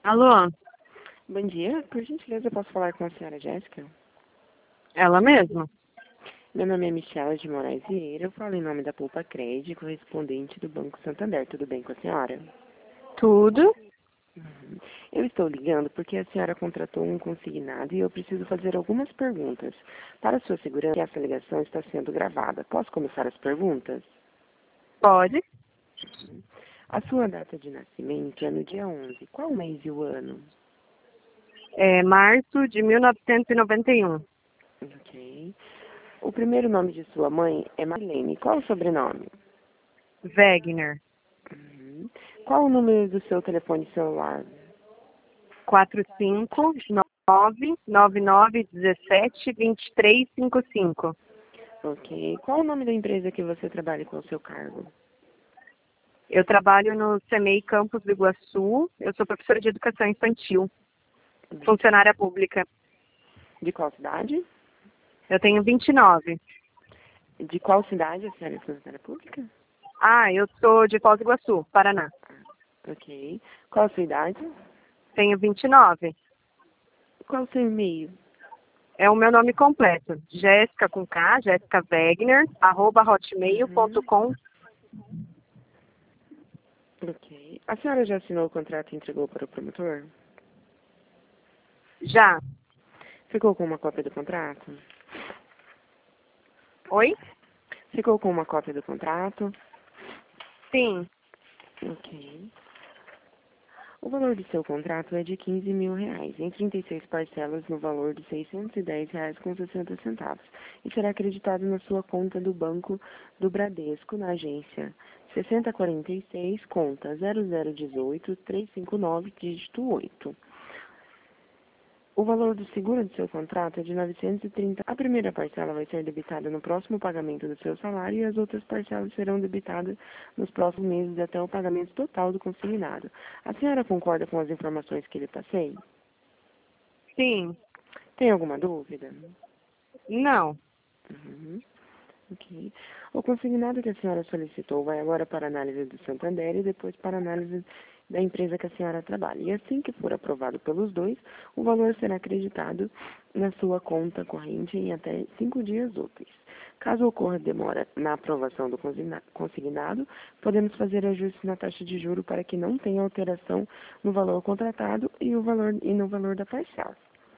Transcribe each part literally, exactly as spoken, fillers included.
Alô? Bom dia, por gentileza, eu posso falar com a senhora Jéssica? Ela mesma? Meu nome é Michela de Moraes Vieira, eu falo em nome da Poupa Cred, correspondente do Banco Santander. Tudo bem com a senhora? Tudo? Uhum. Eu estou ligando porque a senhora contratou um consignado e eu preciso fazer algumas perguntas. Para sua segurança, essa ligação está sendo gravada. Posso começar as perguntas? Pode. A sua data de nascimento é no dia onze. Qual o mês e o ano? É março de mil novecentos e noventa e um. Ok. O primeiro nome de sua mãe é Marlene. Qual o sobrenome? Wegner. Uhum. Qual o número do seu telefone celular? quatro cinco nove nove nove um sete dois três cinco cinco. Ok. Qual o nome da empresa que você trabalha com o seu cargo? Eu trabalho no CEMEI Campos do Iguaçu. Eu sou professora de educação infantil, funcionária pública. De qual cidade? Eu tenho vinte e nove. De qual cidade a senhora é funcionária pública? Ah, eu sou de Foz do Iguaçu, Paraná. Ok. Qual a sua idade? Tenho vinte e nove. Qual o seu e-mail? É o meu nome completo. Jéssica com K, Jéssica Wegner, arroba hotmail ponto com. Ok. A senhora já assinou o contrato e entregou para o promotor? Já. Ficou com uma cópia do contrato? Oi? Ficou com uma cópia do contrato? Sim. Ok. O valor do seu contrato é de quinze mil reais, em trinta e seis parcelas no valor de seiscentos e dez reais com sessenta centavos, e será acreditado na sua conta do Banco do Bradesco, na agência sessenta quarenta e seis, conta zero zero um oito, três cinco nove, dígito oito. O valor do seguro do seu contrato é de novecentos e trinta. A primeira parcela vai ser debitada no próximo pagamento do seu salário e as outras parcelas serão debitadas nos próximos meses até o pagamento total do consignado. A senhora concorda com as informações que lhe passei? Sim. Tem alguma dúvida? Não. Uhum. Ok. O consignado que a senhora solicitou vai agora para análise do Santander e depois para análise da empresa que a senhora trabalha. E assim que for aprovado pelos dois, o valor será acreditado na sua conta corrente em até cinco dias úteis. Caso ocorra demora na aprovação do consigna- consignado, podemos fazer ajustes na taxa de juro para que não tenha alteração no valor contratado e, o valor, e no valor da parcela.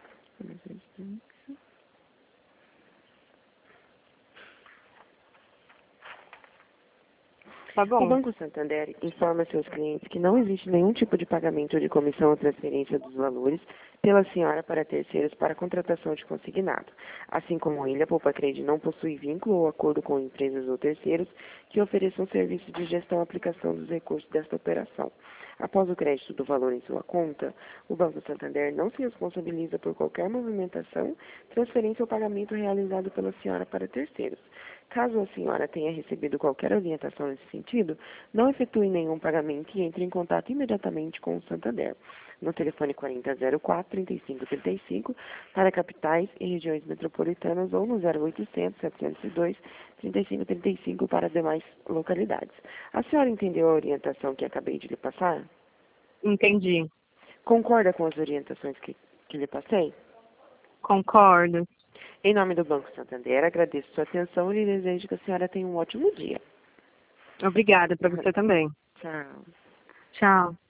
Tá O bom. Banco Santander informa seus clientes que não existe nenhum tipo de pagamento de comissão ou transferência dos valores pela senhora para terceiros para contratação de consignado. Assim como ele, a Poupa Cred não possui vínculo ou acordo com empresas ou terceiros que ofereçam serviço de gestão e aplicação dos recursos desta operação. Após o crédito do valor em sua conta, o Banco Santander não se responsabiliza por qualquer movimentação, transferência ou pagamento realizado pela senhora para terceiros. Caso a senhora tenha recebido qualquer orientação nesse sentido, não efetue nenhum pagamento e entre em contato imediatamente com o Santander, no telefone quarenta zero quatro, trinta e cinco trinta e cinco, para capitais e regiões metropolitanas ou no zero oitocentos, setecentos e dois, trinta e cinco trinta e cinco para demais localidades. A senhora entendeu a orientação que acabei de lhe passar? Entendi. Concorda com as orientações que, que lhe passei? Concordo. Em nome do Banco Santander, agradeço sua atenção e lhe desejo que a senhora tenha um ótimo dia. Obrigada para você também. Tchau. Tchau.